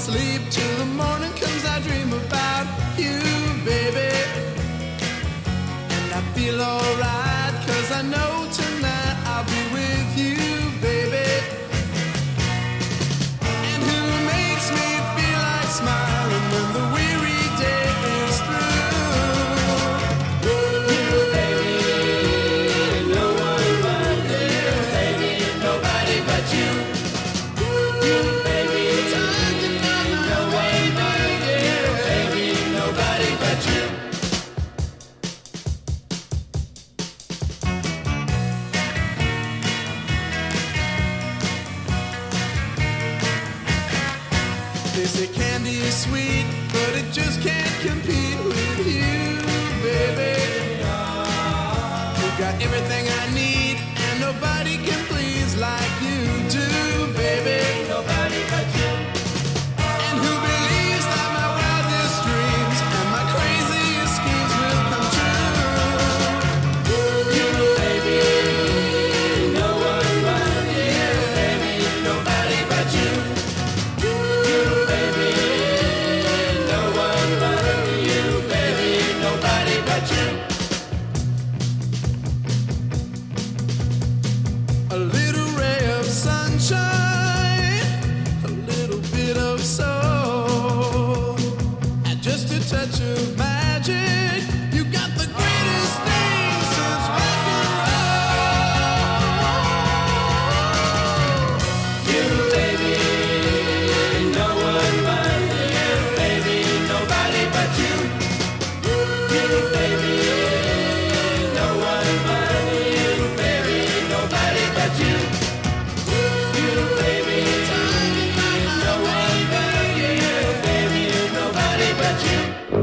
sleep till the morning comes. I dream about you, baby. And I feel alright, 'cause I know tonight I'll be with you, baby. And who makes me feel like smiling when the weary day is through? You, baby, no one but you, baby, nobody but you. You, baby, no one but you, baby, nobody but you. They say candy is sweet, but it just can't compete with you, baby. You got everything I need, and nobody can please like you do, baby. Nobody but you. And who believes that my wildest dreams and my craziest schemes will come true? You, baby, no one but you, baby, nobody but you. You, baby, no one but you, baby, nobody but you. A little ray of sunshine, a little bit of soul, and just a touch of magic. You got the greatest thing since rock and roll. You, baby, no one but you, baby, nobody but you. You, baby, no one but you, baby, nobody but you. You, baby, no one but you, baby, nobody but you.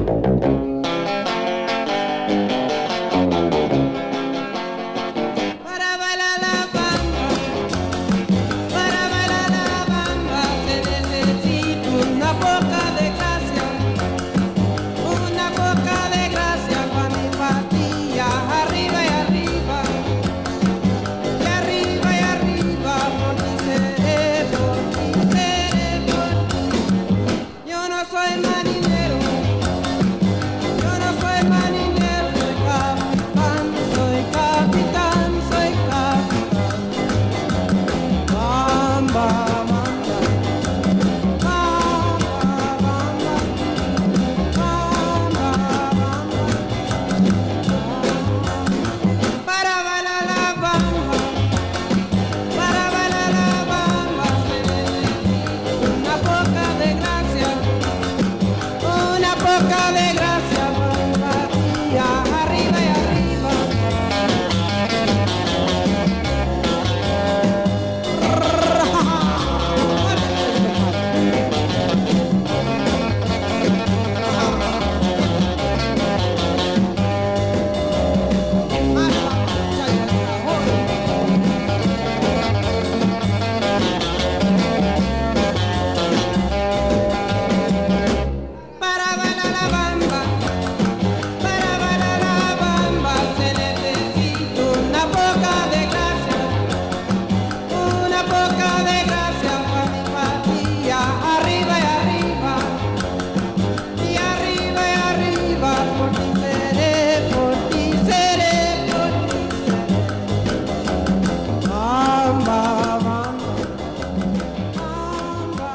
Para bailar la bamba, para bailar la bamba se necesita una poca de gracia para mi patilla, arriba y arriba, y arriba y arriba, por ti seré, por ti seré, por ti. Yo no soy marinero, yo no soy marinero, soy capitán, soy capitán, soy capitán. Bamba, bamba, bamba, bamba, bamba, para bailar la bamba, para bailar la bamba se necesita una poca de gracia para mi patilla, arriba y arriba. Para bailar la bamba, para bailar la bamba se necesita una poca de gracia para mi patilla, arriba y arriba, y arriba y arriba, por ti seré, por ti seré, por ti seré. Bamba, bamba, bamba.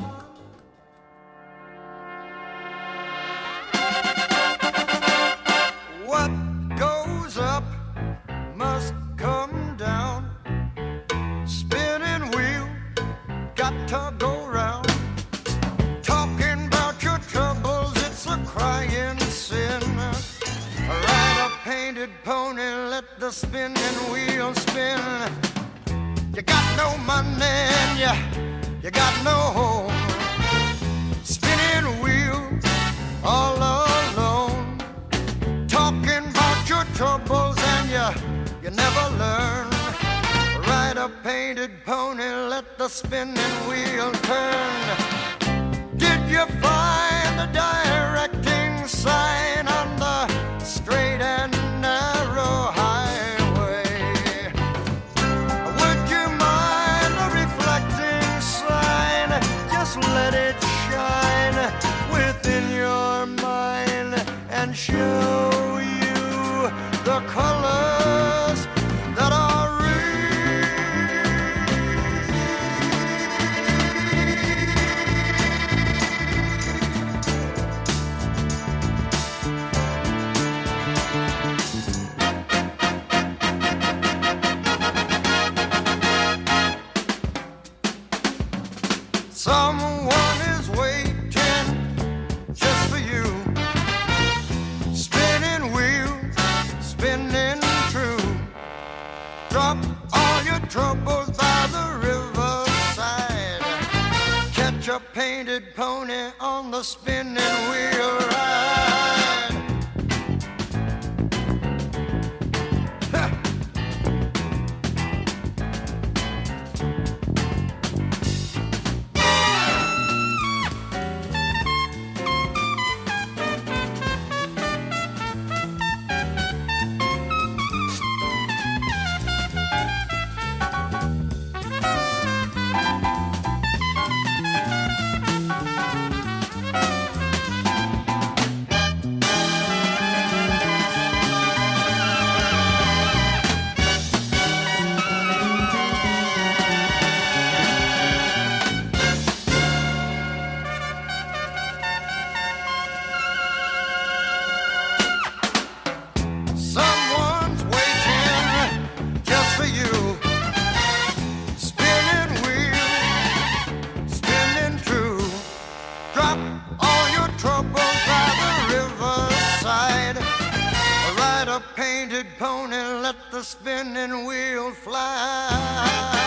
What goes up must come down. Spinning wheel, got to go round. Talking about your troubles, it's a crying sin. Ride a painted pony, let the spinning wheel spin. You got no money and you got no home. Spinning wheel, all alone. Talking about your troubles and you never learn. Ride a painted pony, let the spinning wheel turn. Did you find the directing sign on the straight and narrow highway? Would you mind the reflecting sign? Just let it shine. Someone is waiting just for you. Spinning wheels, spinning true. Drop all your troubles by the riverside. Catch a painted pony on the spinning wheel ride. Ha! Someone's waiting just for you. Spinning wheel, spinning true. Drop all your troubles by the riverside. Ride a painted pony, let the spinning wheel fly.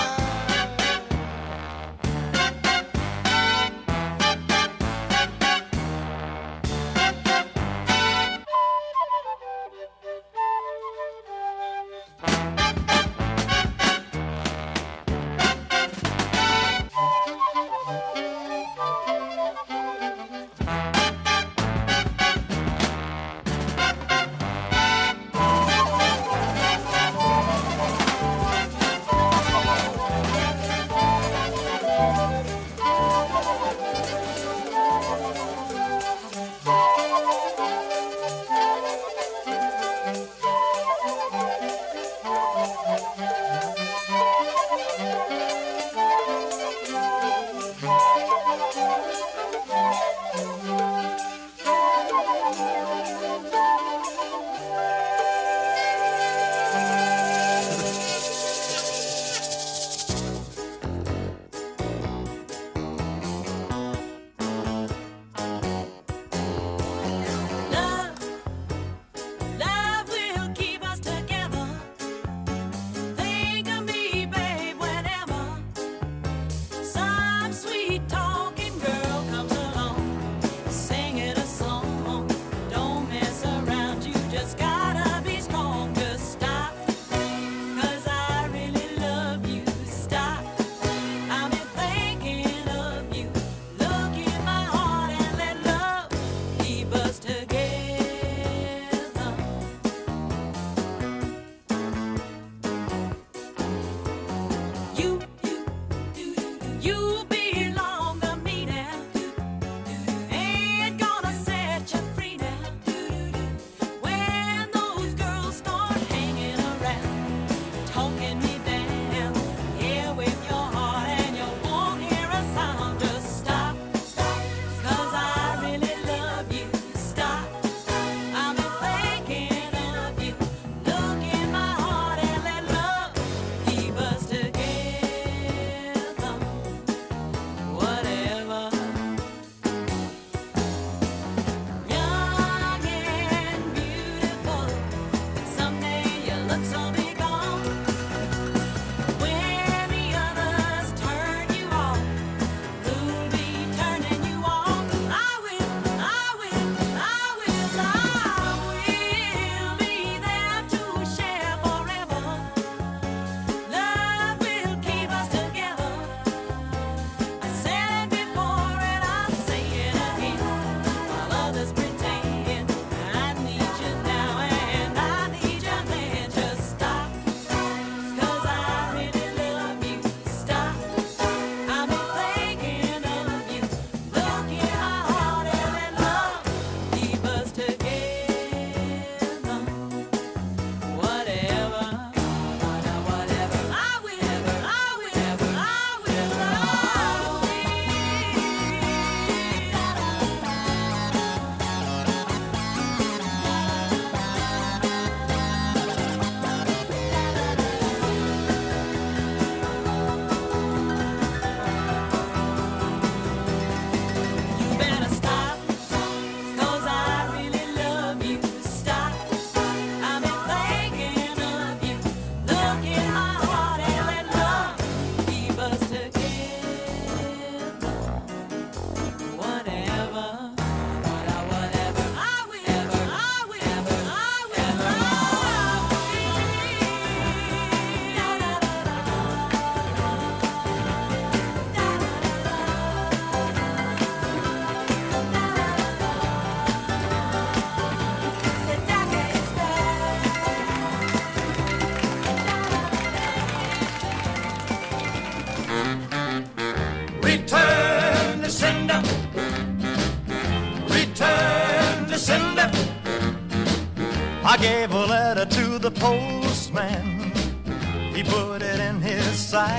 I gave a letter to the postman. He put it in his sack.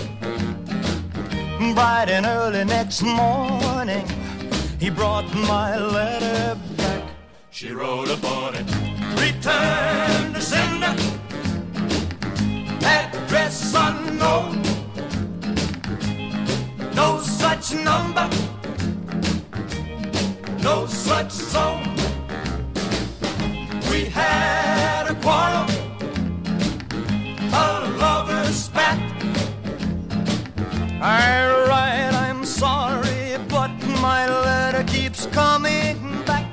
Bright and early next morning, he brought my letter back. She wrote upon it, return to sender, address unknown, no such number, no such zone. We had a quarrel, a lover's spat. I'm sorry, but my letter keeps coming back.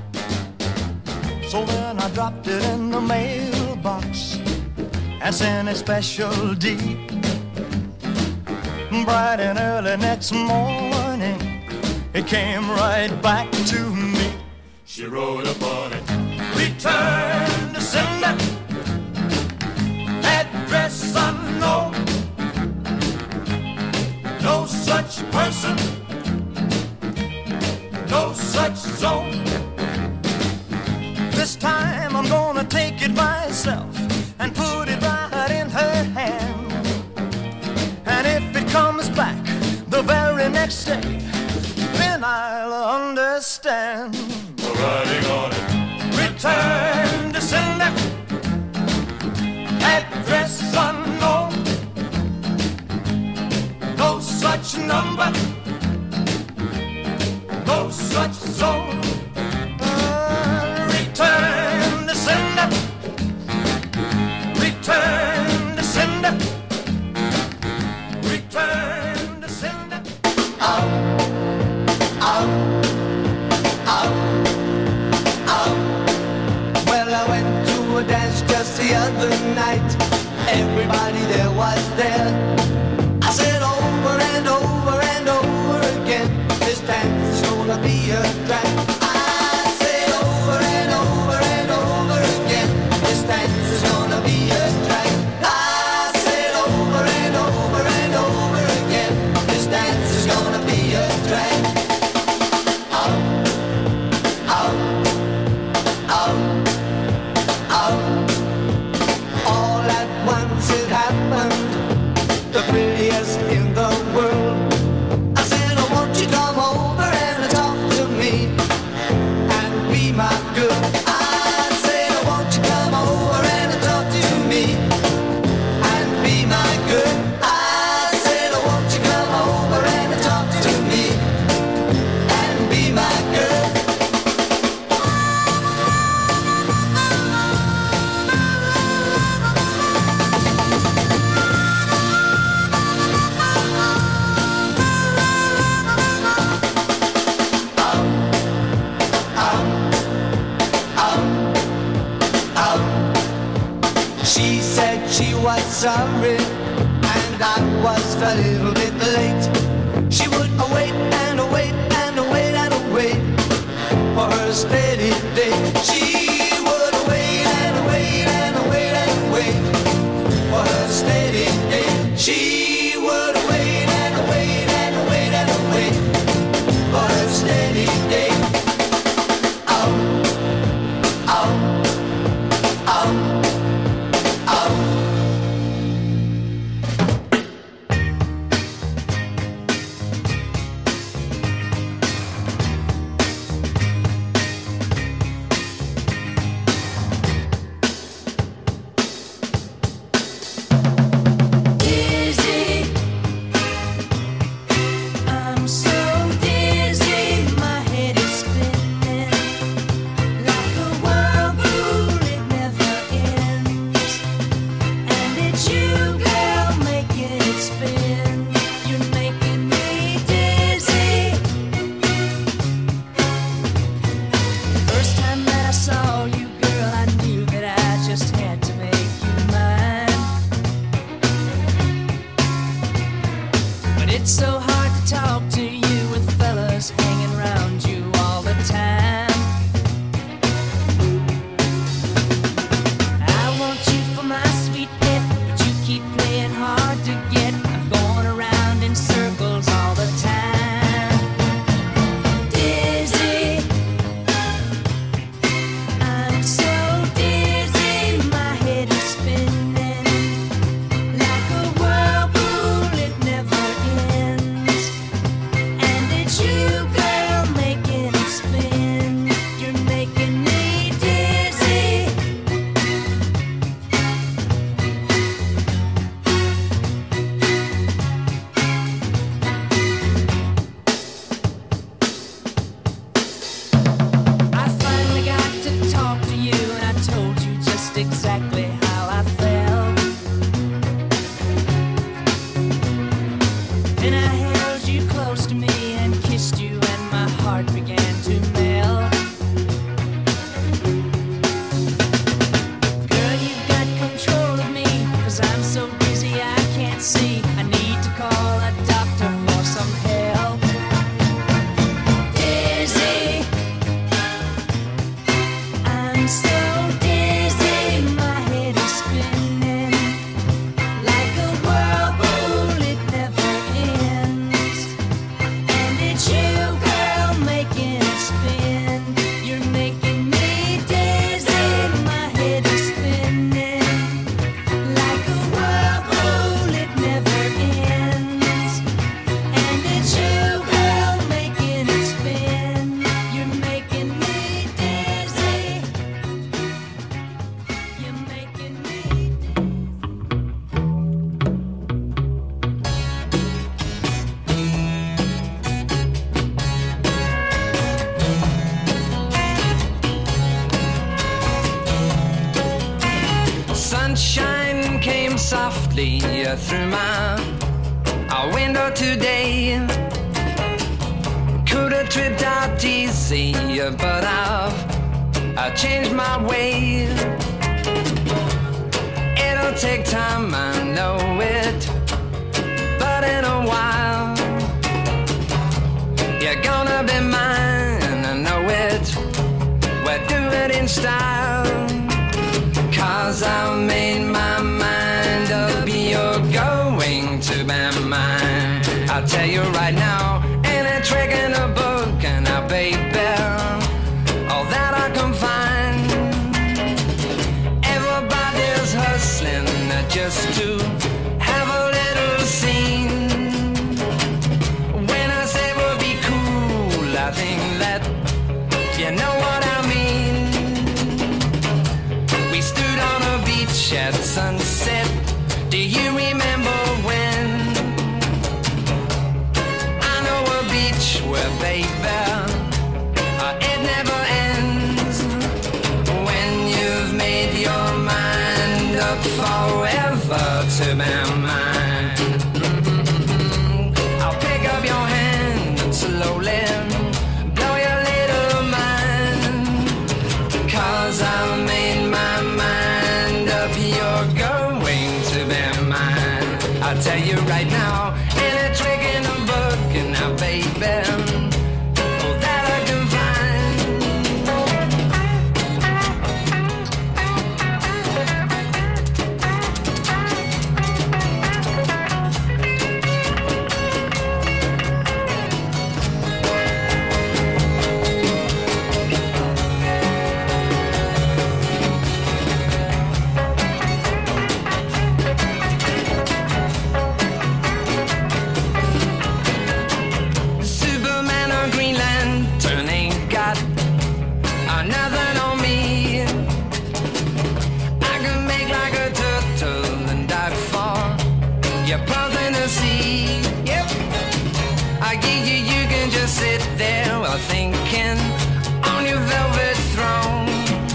So then I dropped it in the mailbox and sent a special deed. Bright and early next morning, it came right back to me. She wrote upon it, return to sender, address unknown, no such person, no such zone. This time I'm gonna take it myself and put it right in her hand. And if it comes back the very next day, then I'll understand. The writing on it, return to sender, address unknown, no such number, no such zone. Return to sender, return to sender, return to sender. Out, out, out, out. Well, I went to a dance just the other night. Everybody there was there. I said over and over and over again, this dance is gonna be a drag. I said over and over and over again, this dance is gonna be a drag. I said over and over and over again, this dance is gonna be a drag. Out, out, out, out. All at once it happened, the prettiest in the world. I said, oh, won't you come over and talk to me and be my girl? I said, oh, won't you come over and talk to me and be my girl? I said, oh, won't you come over and talk to me and be my girl? She said she was sorry, and I was a little bit late. She would await and await and await and await for her steady day. She would await and wait and wait and wait for her steady day. She would wait and wait and wait and wait for her steady day. Out, out, out. Then I held you close to me and kissed you, and my heart began to melt. Girl, you've got control of me, 'cause I'm so dizzy I can't see. I need to call a doctor for some help. Dizzy, I'm so dizzy, my head is spinning like a whirlpool, it never ends. And it's you, girl, making it spin. You're making me dizzy, my head is spinning like a whirlpool, it never ends. And it's you, girl, making it spin. You're making me dizzy. You're making me dizzy. Sunshine came softly through my window today. Could have tripped out easy, but I've changed my way. It'll take time, I know it, but in a while you're gonna be mine, I know it. We'll do it in style. 'Cause I've made my mind up, you're going to be mine. I'll tell you right now, ain't a trick in a book, and I baby, all that I can find. Everybody's hustling just to have a little scene. When I say we'll be cool, I think that you know what I mean. We stood on a beach at sunset. Do you remember when? I know a beach where, baby, it never ends. When you've made your mind up forever to be mine. I'll pick up your hand and slowly blow your little mind. 'Cause I've made my mind up, you're going to be mine. I'll tell you right now, ain't a trick in a book, and now, baby, all that I can find. Superman or Green Lantern ain't got nothing on me. I can make like a turtle and dive for your pearls in the sea. Yep, you can just sit there while thinking on your velvet throne.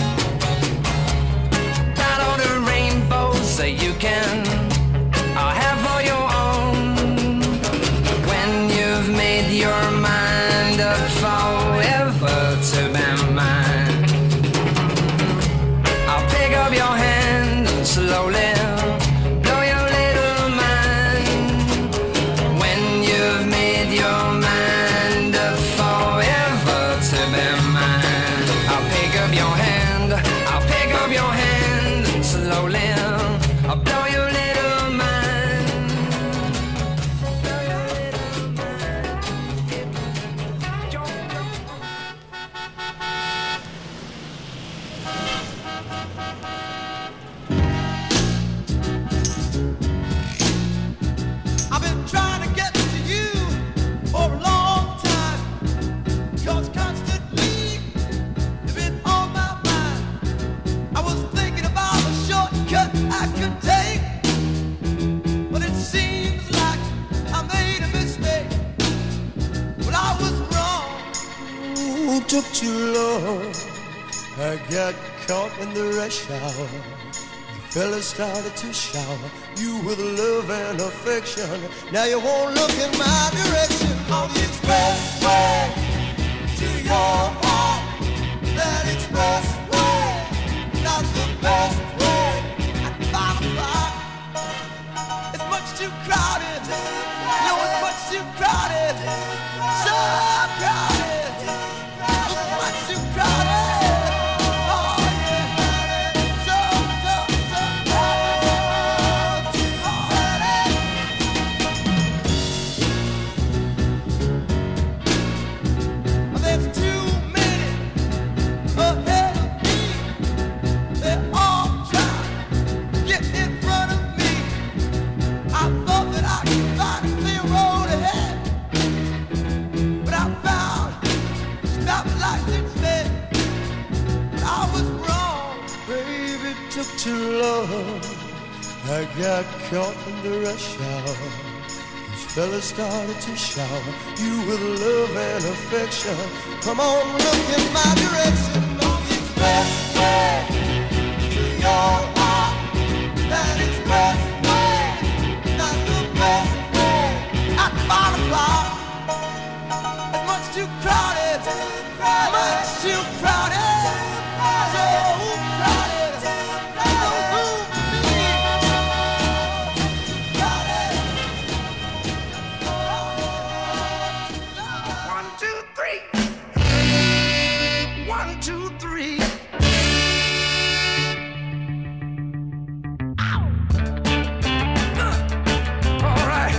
Got all the rainbows that you can have for your own. When you've made your mind up forever to be mine, I'll pick up your hand and slowly blow your little mind. When you've made your mind up forever to be mine, I'll pick up your hand, I'll pick up your hand and slowly I'll blow your little mind. Blow your little mind. I've been trying to get to you for a long time, 'cause constantly you've been on my mind. I was thinking about a shortcut I could take, but it seems like I made a mistake. But I was wrong. Ooh, took too long. I got caught in the rush hour. Fellas started to shower you with love and affection. Now you won't look in my direction on the expressway to your heart. That expressway, not the best way. At 5 o'clock, it's much too crowded. No, it's much too crowded. So crowded. It's much too crowded. To love, I got caught in the rush hour. These fellas started to shower you with love and affection. Come on, look in my direction on the expressway to your heart. That expressway, not the best way. At 5 o'clock, it's much too crowded, much too crowded, so crowded. 1, 2, 3. All right.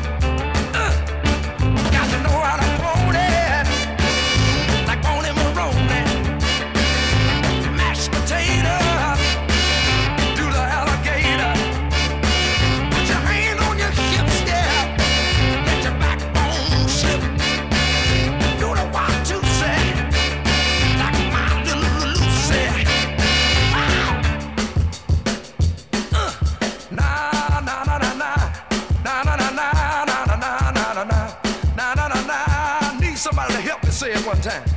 Got to know how to want it, like Boney Maroney. Mashed potato, do the alligator. Put your hand on your hips, yeah. Let your backbone slip. Do the 1, 2, say. Somebody to help me say it one time.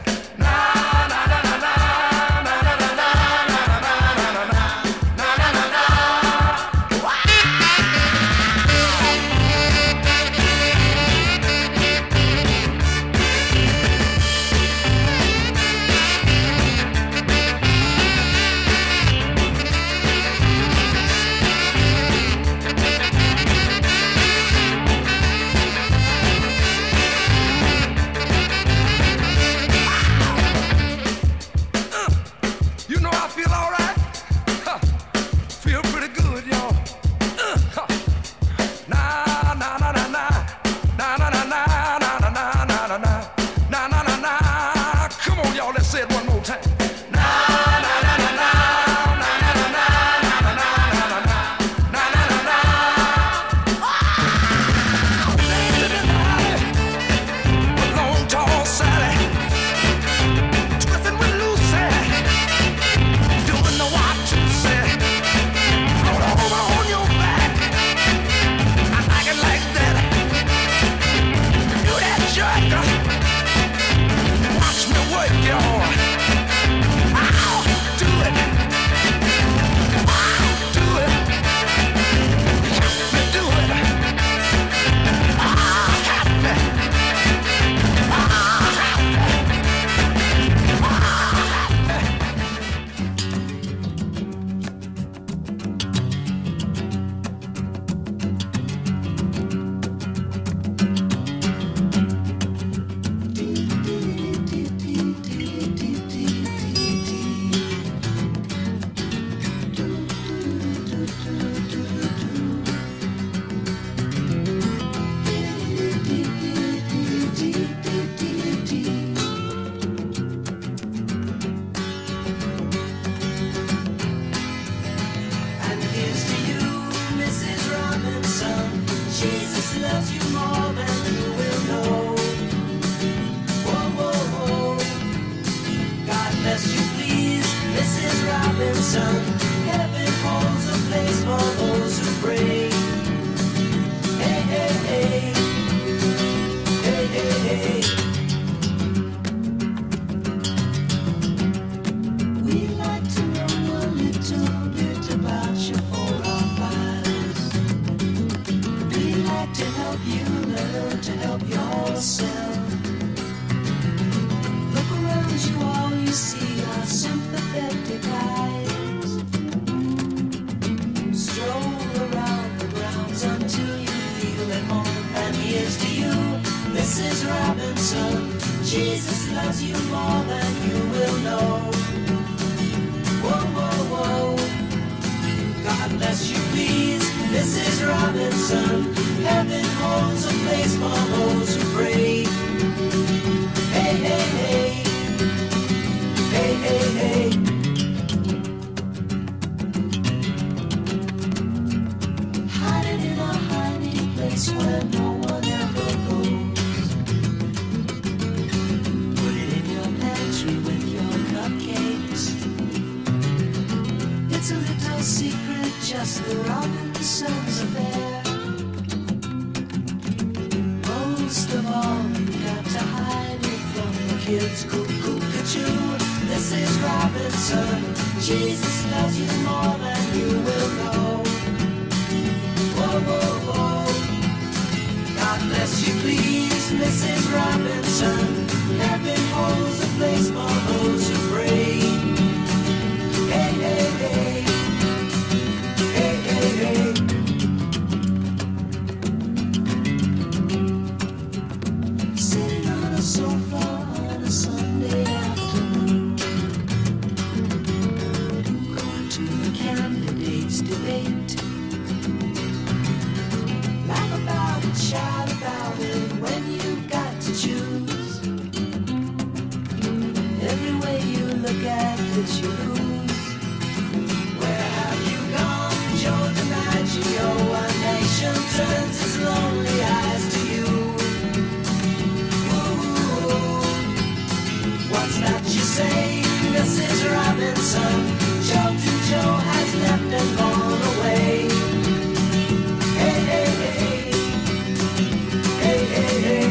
We'd like to know a little bit about your struggle to help yourself. Look around you, all you see are sympathetic eyes. Stroll around the grounds until you feel at home. And here's to you, Mrs. Robinson. Jesus loves you more than you will know. Whoa, whoa, whoa. God bless you, please, Mrs. Robinson. Heaven holds a place for those who pray. Hey, hey, hey. Hey, hey, hey. Hiding in a hiding place where no one ever goes. Put it in your pantry with your cupcakes. It's a little secret, just the Robinsons affair. Most of all, you got to hide it from the kids. Cuckoo-cuckoo, this is Robinson. Jesus loves you more than you will know. Whoa, whoa, whoa. God bless you, please, Mrs. Robinson. Heaven holds a place for those who pray. Hey, hey, hey. Hey, hey, hey. Sitting on a sofa on a Sunday afternoon, going to the candidates' debate. Laugh about it, shout about it when you've got to choose. Every way you look at it, you lose. Where have you gone, Joe DiMaggio? A nation turns its lonely eyes to you. Ooh, what's that you say, Mrs. Robinson? Jolton Joe has left and gone away. Hey, hey, hey. Hey, hey, hey.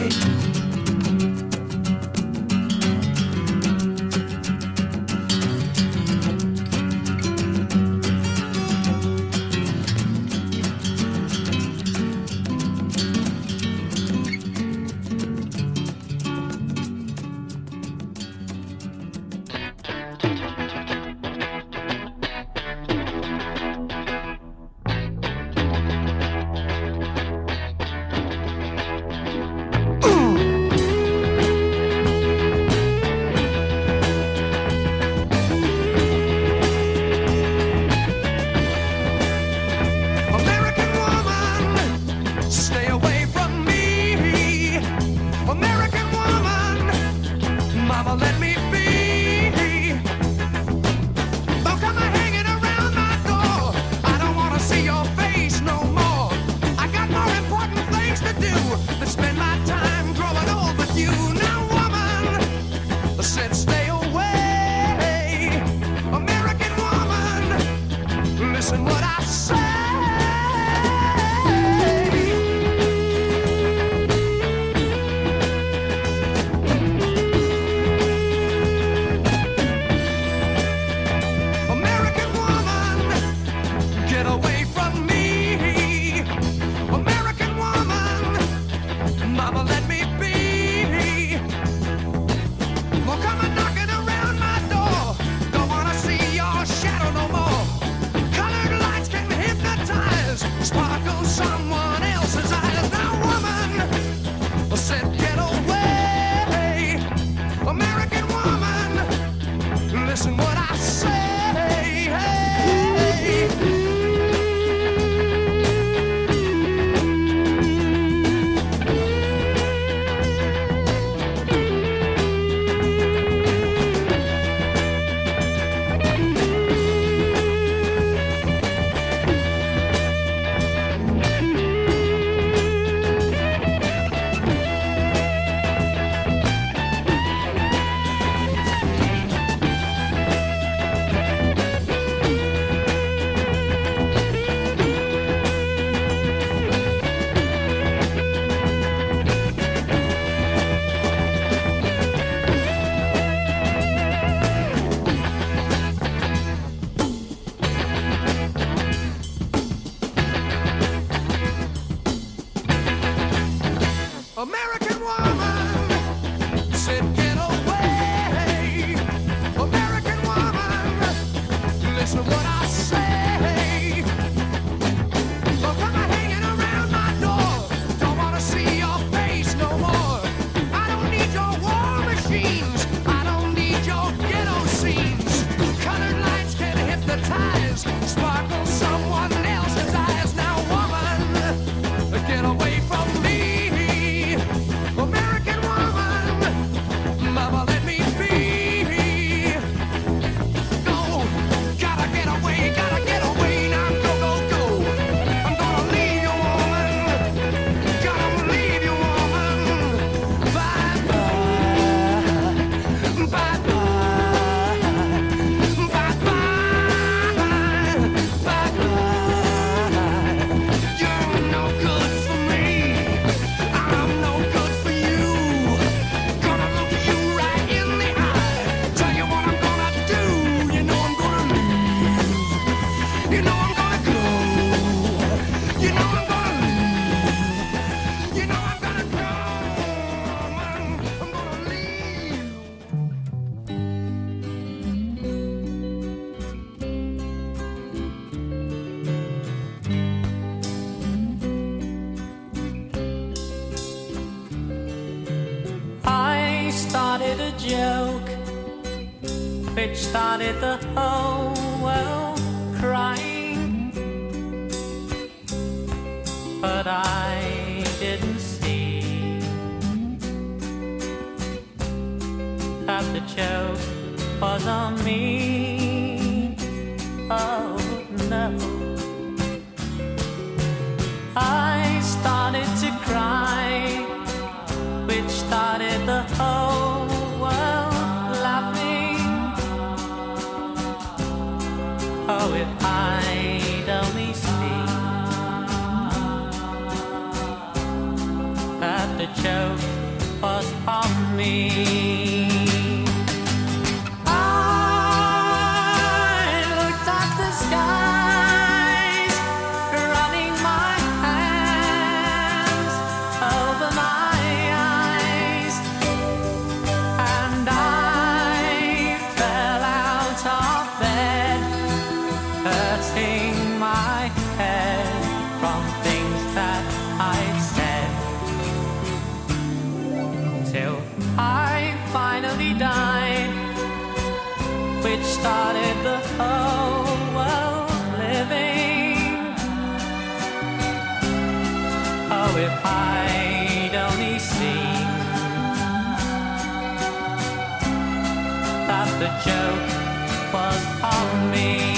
American woman said, get away. American woman, listen what I say. Well, come on hanging around my door. Don't want to see your face no more. I don't need your war machines. I don't need your ghetto scenes. Colored lights can hypnotize, sparkle someone else's eyes. Now, woman, get away from me. American woman, mama, let me be. Go, gotta get away now. Go, go, go. I'm gonna leave you, woman. Gotta leave you, woman. Bye, bye. Bye, bye. Bye, bye. Bye, bye. You're no good for me. I'm no good for you. Gonna look you right in the eye. Tell you what I'm gonna do. You know I'm gonna leave. You know I'm gonna go. You know I'm gonna leave. You know I'm gonna go. I'm gonna leave. I started a joke which started the whole world crying, but I didn't see that the joke was on me. Oh no, I started to cry, which started the whole world laughing. Oh, if I'd only seen that the joke was on me. I looked at the skies, running my hands over my eyes, and I fell out of bed, hurting my head from things that I'd said, till I finally died, which started the whole world living. Oh, if I'd only seen that the joke was on me.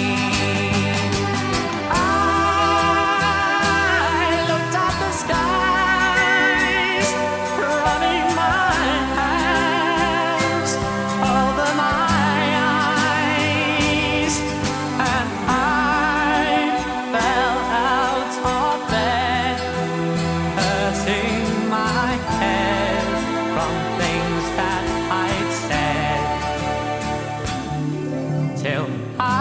I looked at the skies, running my hands over my eyes, and I fell out of bed, hurting my head from things that I'd said, till I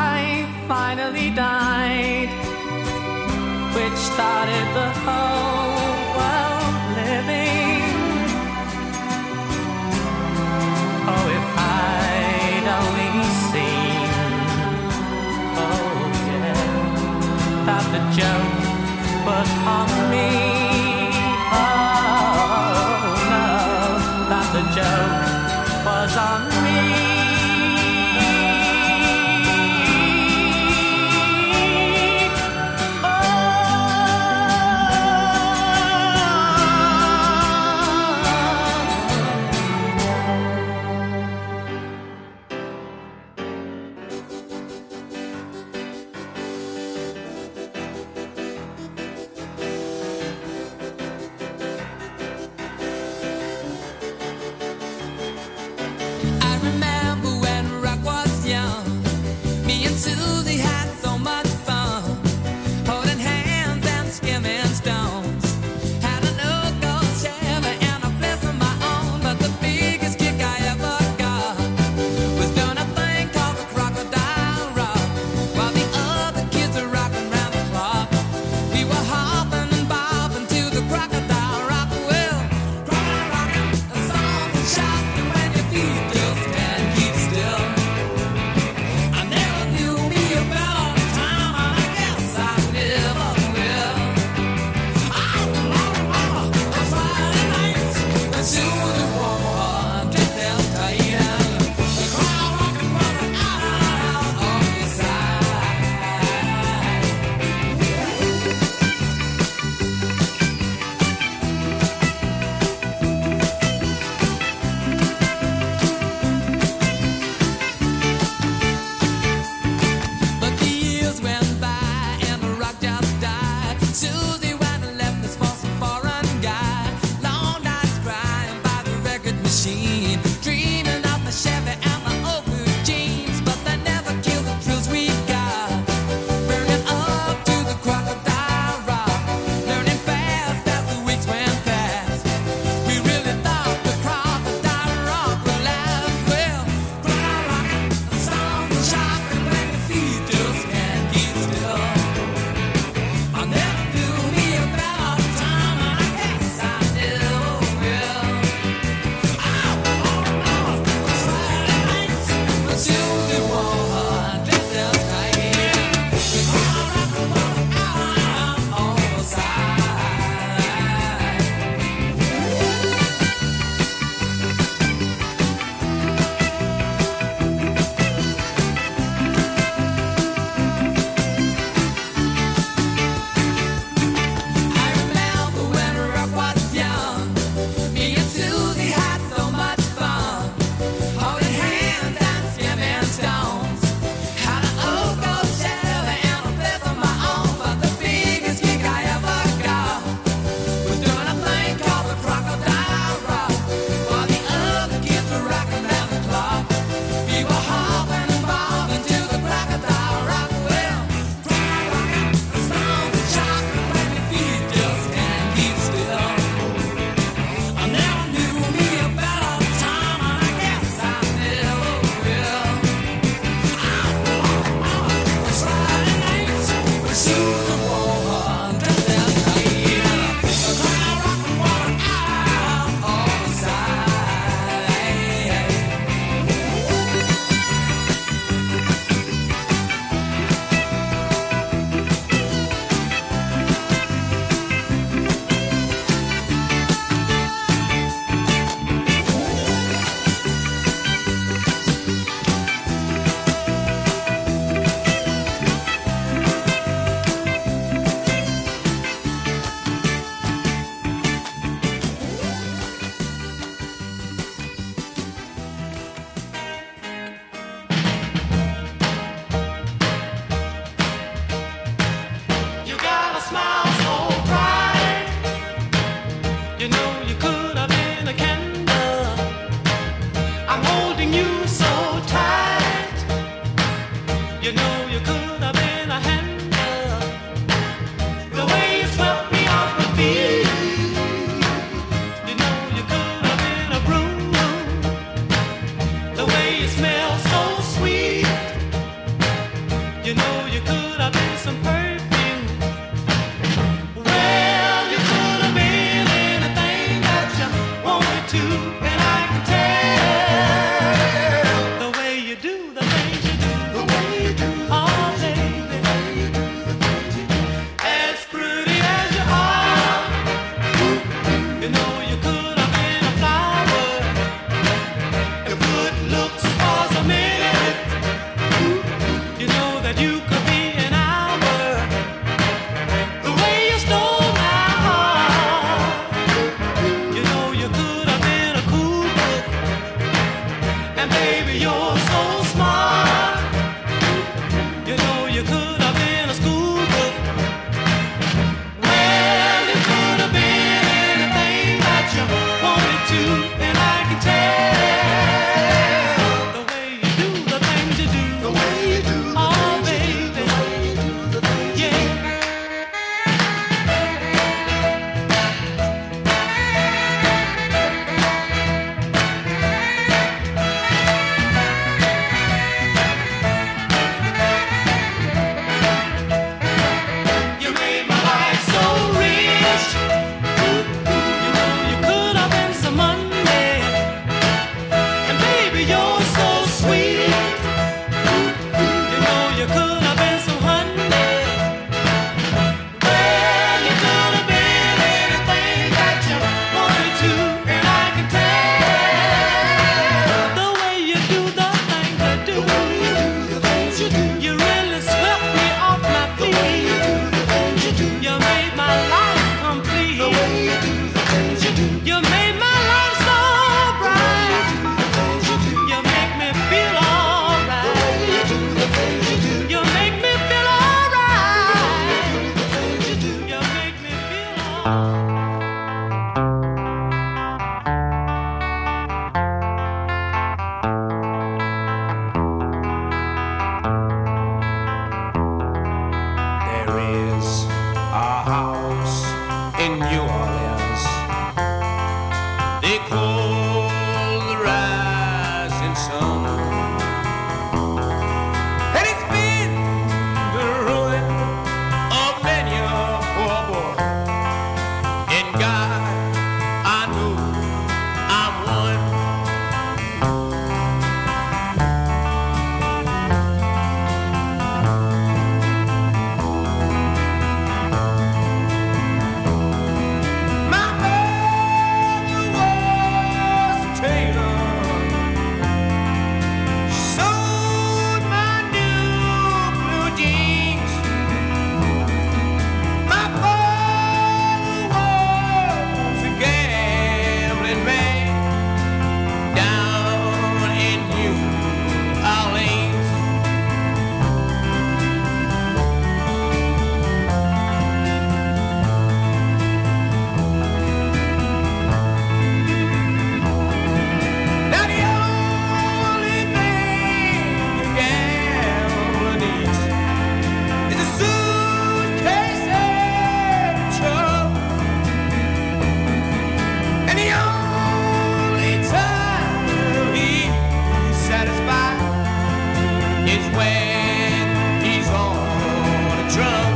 And the only time he's satisfied is when he's on a drum.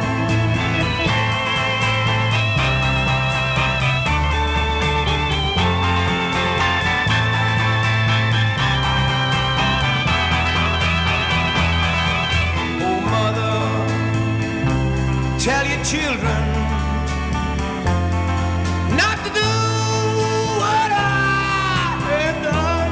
Oh, mother, tell your children not to do what I have done.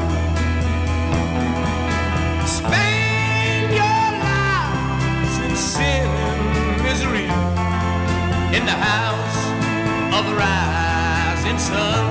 Spend your lives in sin and misery in the house of the rising sun.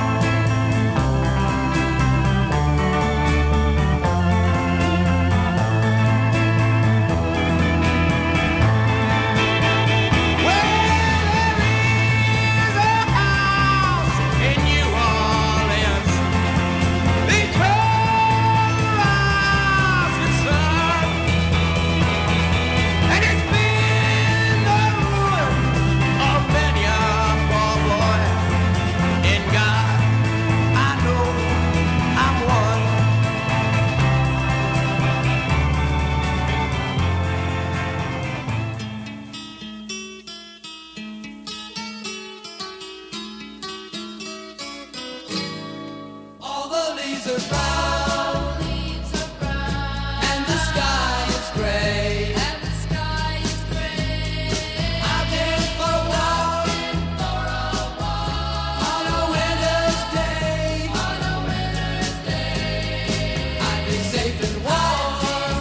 All the leaves are brown, and the sky is gray. I've been for a walk on a winter's day. I'd be safe and warm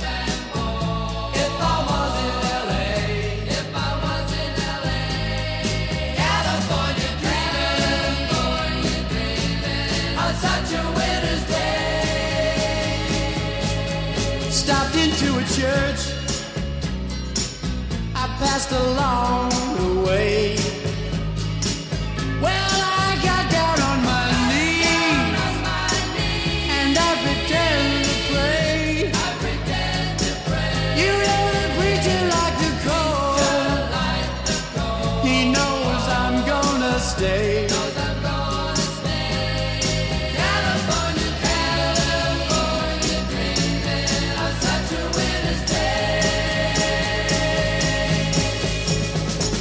if I was in LA. California dreaming on such a winter's day. Stopped into a church, I passed along the way. Well, I got down on my knees and I pretend to pray. You know the preacher like the cold. He knows I'm gonna stay. California dreaming on such a winter's day.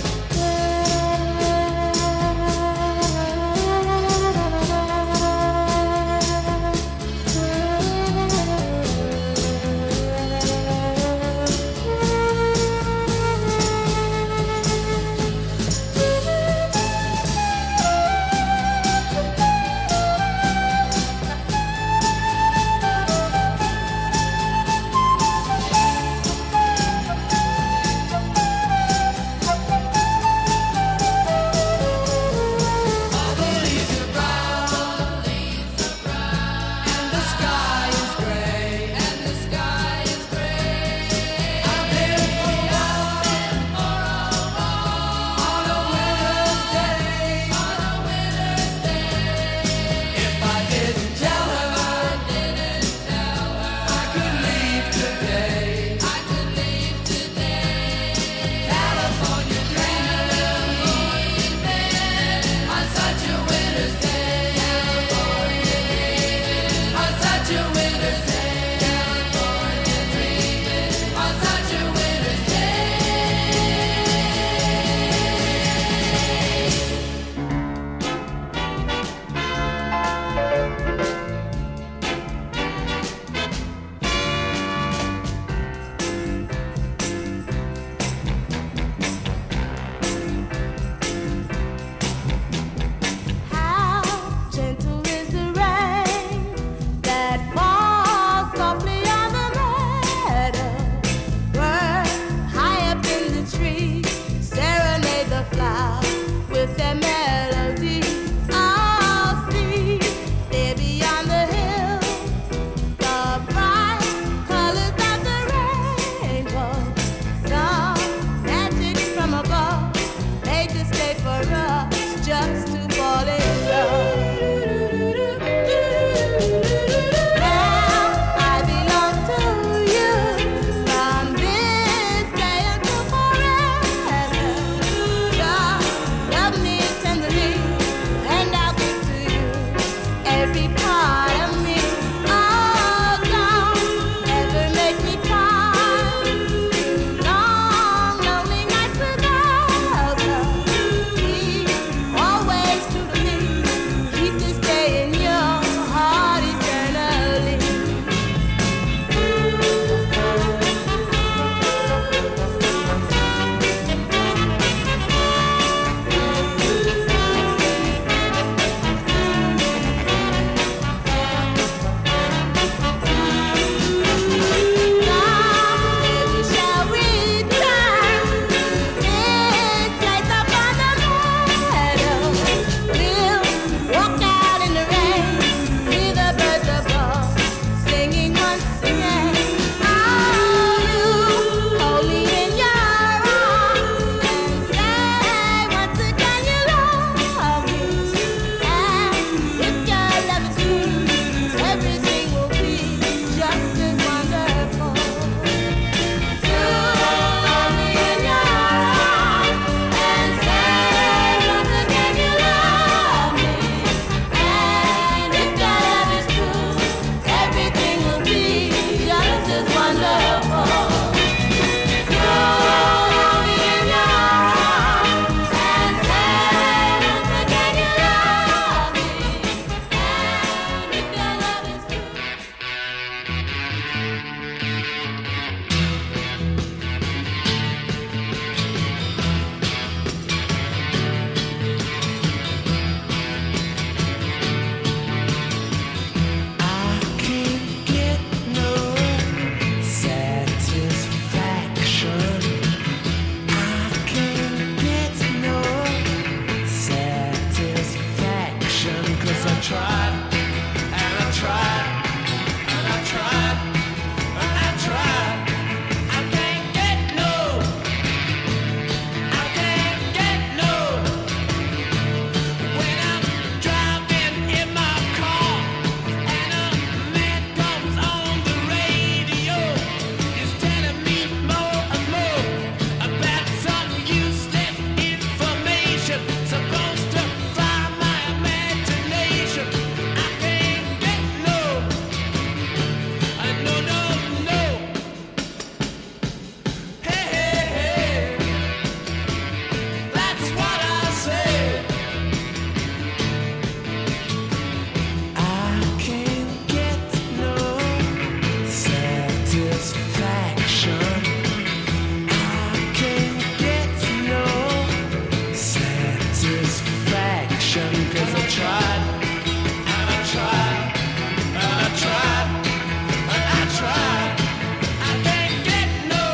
'cause I tried, and I tried, and I tried, and I tried. I can't get no,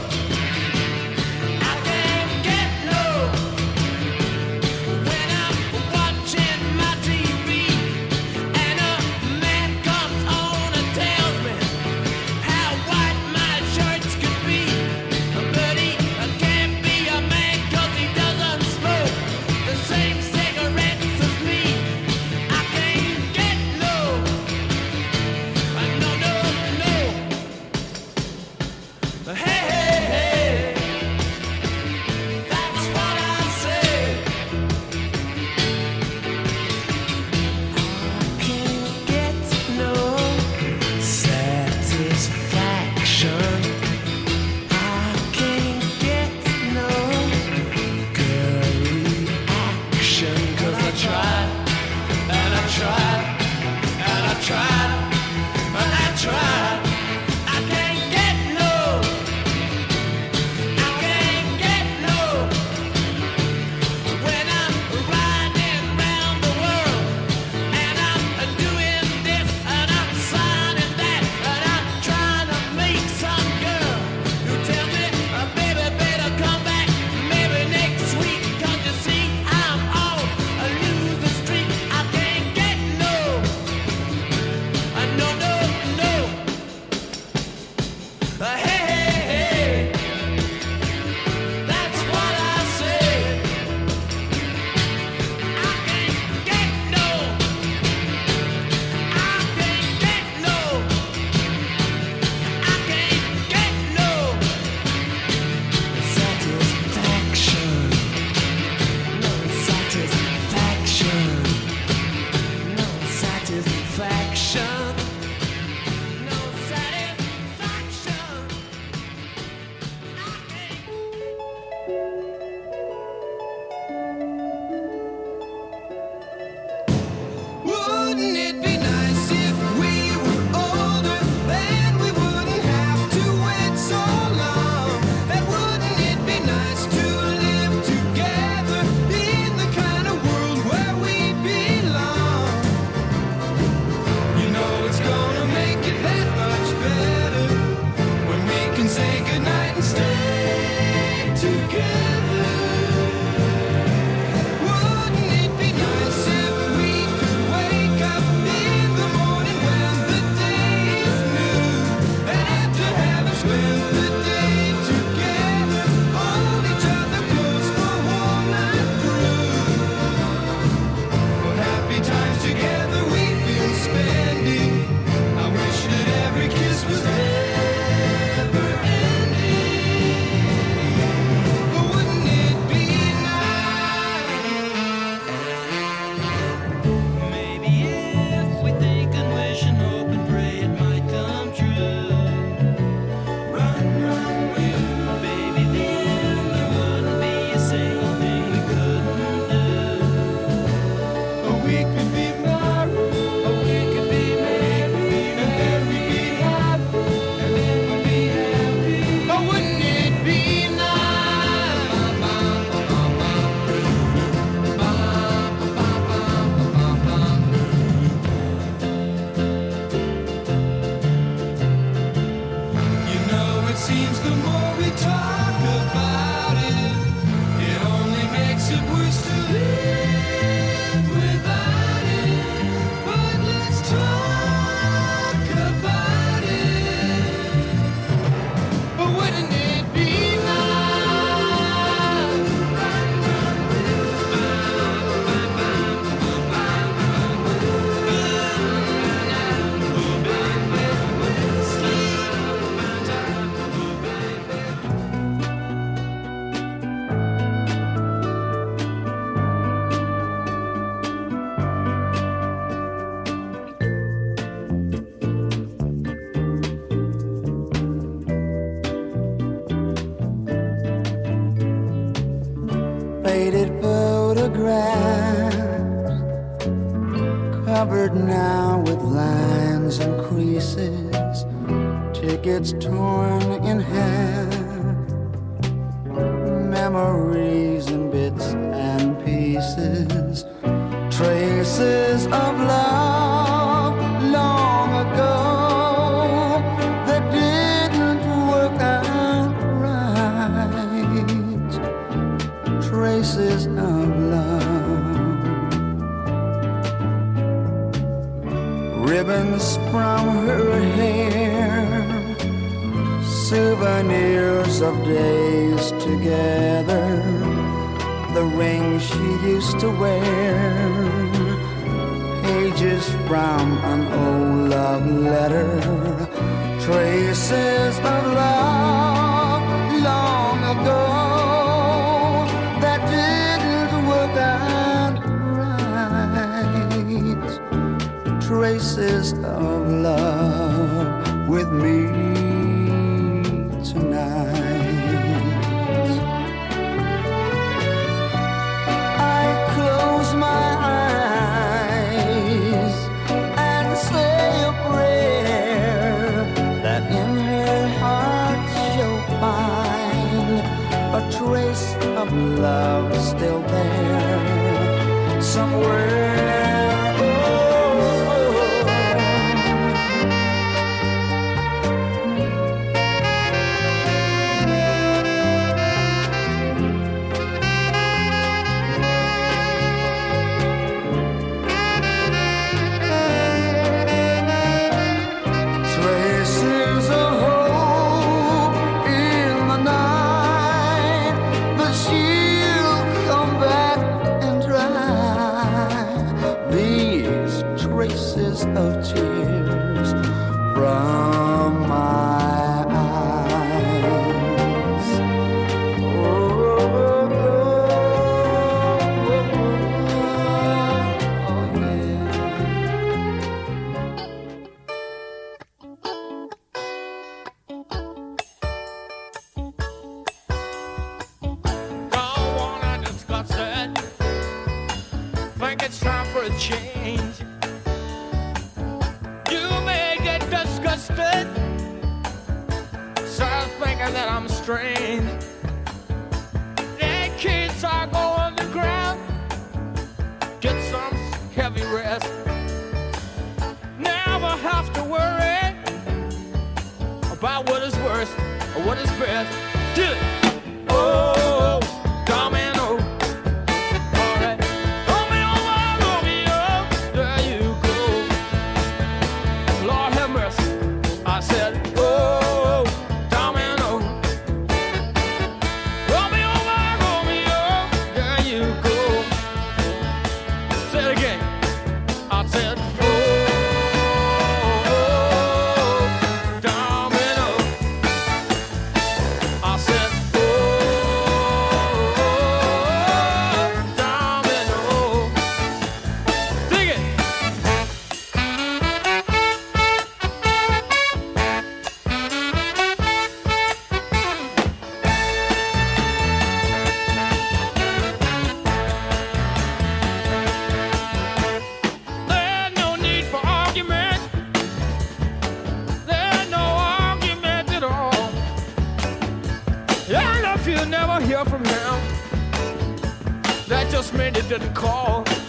I can't get no. When I'm watching my TV and a man comes on and tells me how white my shirts could be, but he can't be a man 'cause he doesn't smoke the same cigarettes as me. I can't get no, no, no, no. Hey, hey, hey, that's what I said. I can't get no satisfaction. I can't get no good reaction 'cause I tried, and I tried, and I tried, and I tried. I can't get no, I can't get no. When I'm riding round the world and I'm doing this and I'm signing that and I'm trying to meet some girl who tell me, baby, better come back maybe next week 'cause you see I'm on a losing streak. I can't get no, no, no, no. Hey, hey, hey, that's what I said. I can't get no, I can't get no, I can't get no satisfaction, no satisfaction, no satisfaction, no satisfaction. Wouldn't it be nice if we were older? Then we wouldn't have to wait so long. And wouldn't it be nice to live together in the kind of world where we belong? You know it's gonna make it that much better when we can say goodnight and stay together. Wouldn't it be nice if we could wake up in the morning when the day is new, and after having spent the day together, hold each other close the whole night through? What happy times together we've been spending. I wish that every kiss was never ending. But wouldn't it be nice? Maybe if we think and wish and hope and pray it might come true. Run, run, will, baby, then there wouldn't be a single thing we couldn't do. Or we could be married, or we could be married, and then we'd be happy, and then we'd be happy. But wouldn't it be You know, it seems the more we talk about it, it only makes it worse to live without it. But let's talk about it. But wouldn't it be nice? Faded photographs covered now with lines and creases, tickets torn in half, memories in bits and pieces, traces of love long ago that didn't work out right. Traces of love, ribbons from her hair, souvenirs of days together, the ring she used to wear, pages from an old love letter, traces of love long ago that didn't work out right. Traces of love with me tonight. I close my eyes and say a prayer that in her heart she'll find a trace of love still there somewhere. Of tears from my eyes. Oh, Don't wanna discuss it. Think it's time for a change. Start thinking that I'm strange. That kids are going to the ground. Get some heavy rest. Never have to worry about what is worst or what is best. Do it. Oh, domino. All right. Romeo, Romeo, there you go. Lord have mercy. I said, oh, domino. Romeo, my Romeo, there you go. Say it again. I said, oh, domino. I said, oh, domino. Dig it. There's no need for argument. There's no argument at all. And if you never hear from him, that just means he didn't call.